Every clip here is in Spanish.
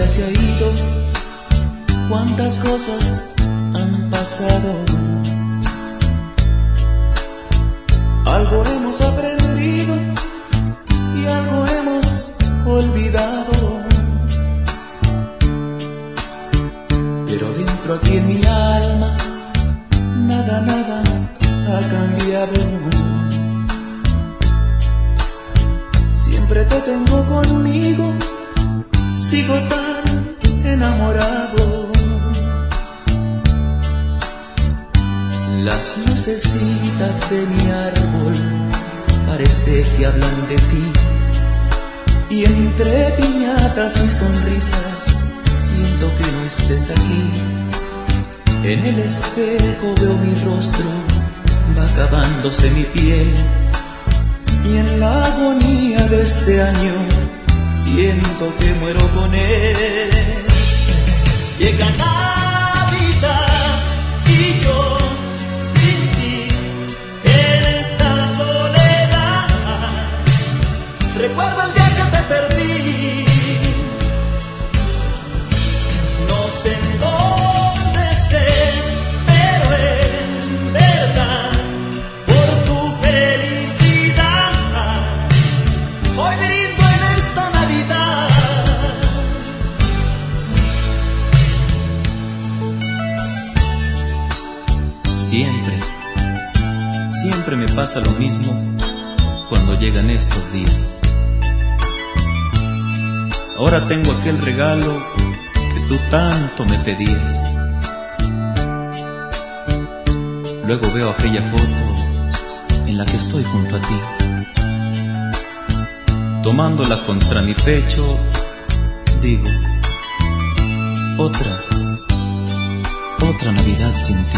se ha ido, cuántas cosas han pasado. Algo hemos aprendido y algo hemos olvidado. Pero dentro aquí en mi alma, nada, nada ha cambiado. Siempre te tengo conmigo, sigo tan enamorado. Las lucecitas de mi árbol parece que hablan de ti, y entre piñatas y sonrisas siento que no estés aquí. En el espejo veo mi rostro, va acabándose mi piel, y en la agonía de este año siento que muero con él. Llega Navidad y yo sin ti en esta soledad. Recuerdo el día que te perdí. No sé en dónde estés, pero en verdad por tu felicidad hoy brindo en esta Navidad. Siempre me pasa lo mismo cuando llegan estos días. Ahora tengo aquel regalo que tú tanto me pedías. Luego veo aquella foto en la que estoy junto a ti, tomándola contra mi pecho, digo, otra Navidad sin ti.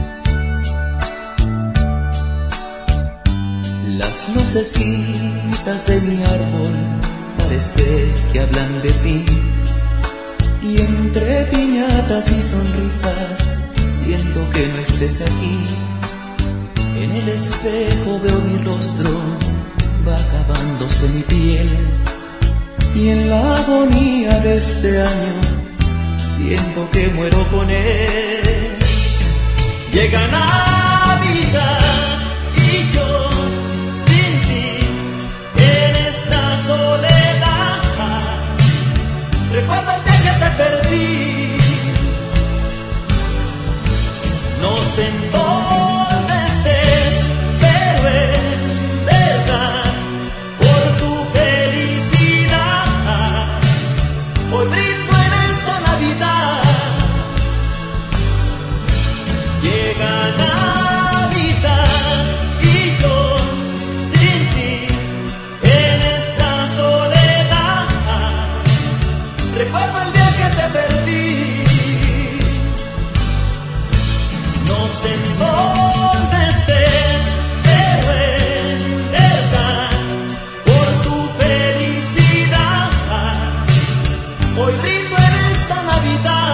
Las lucecitas de mi árbol parece que hablan de ti, y entre piñatas y sonrisas siento que no estés aquí. En el espejo veo mi rostro, va acabándose mi piel, y en la agonía de este año siento que muero con él. Llega Navidad y yo sin ti en esta soledad. Recuerda el día que te perdí. No sé en dónde estés, pero en verdad por tu felicidad hoy brindo en esta Navidad. Llega Navidad y yo sin ti en esta soledad. Recuerdo el día que te perdí. No sé en dónde estés, pero en verdad por tu felicidad hoy brindo en esta Navidad.